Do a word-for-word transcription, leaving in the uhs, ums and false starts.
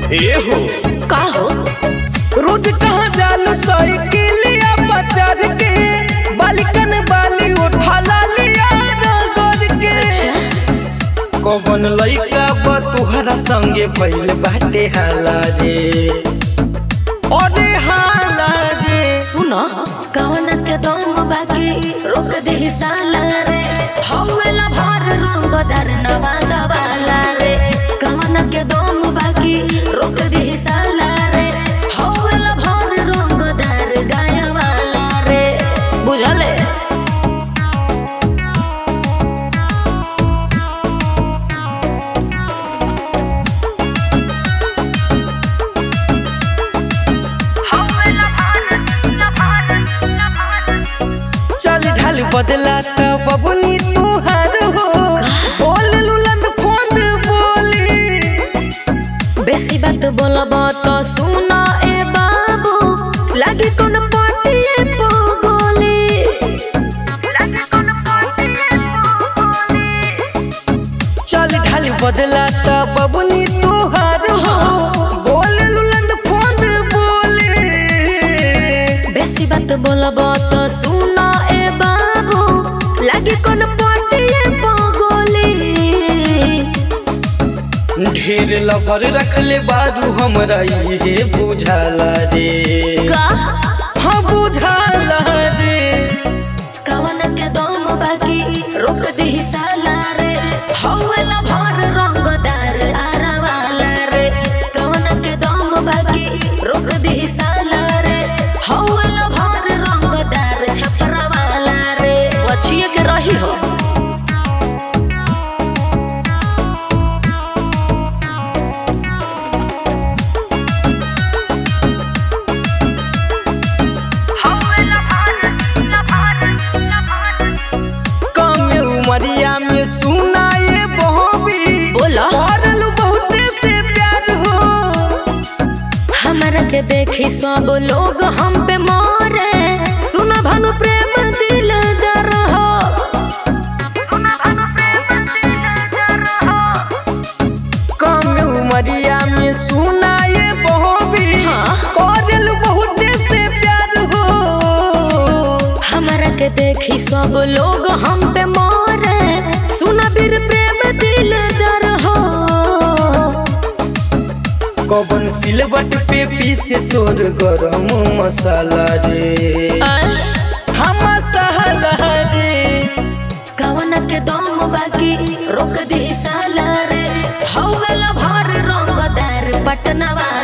ए हो का हो रोज कहाँ जालू साइकिलिया बचार के बालिकन बाली उठा लिया नगर के कौन लइका बा तुहरा संगे भइल बाटे हाला रे अरे हाला रे सुनो कवन के दम बाकी रोक दे साला रे हवेला भर रंग दरनवा दबाला रे कवन के दम बाकी रोक दे साला रे हवेला भर रंग दर गाया वाला रे बुझले चल ढाल बदला त बबुनी तुहार हो बोल लुलंद फोन बोली बेसी बात बोलब तो सुना ए बाबू लागी कोन पटिए पगोली लागी कोन पटिए पगोली चल ढाल बदला त बबुनी तुहार हो बोल लुलंद फोन बोली बेसी बात बोलब तो सुना ए बाबू लागी कोन पटिए पगोली ढेर लवर रखले बारू हमरा ये बुझाला रे का हाँ बुझाला रे कवन के दम बाकी रोक दे साला रे हवेला भर रंगदार आरा वाला रे कवन के दम बाकी रोक दे साला रे हवेला भर रंगदार छपरा वाला रे बचिए के रही हो उमरिया में सुनाए बहबी बोला करलू बहुते से प्यार हो हमरा के देखी सब लोग हम पे मारे सुन भानु प्रेम दिल दर हो सुन भानु प्रेम दिल दर हो कम उमरिया में सुनाए बहबी हाँ। करलू बहुते से प्यार हो हमरा के देखी सब लोग हम पे मारे सुना बीर प्रेम दिल दर हो कौन सिलबट पे पीसे तोर गरम मसाला रे हम मसाला रे कवन के दम बाकी रोक दे साला रे हवेला भर रंगदार पटनवा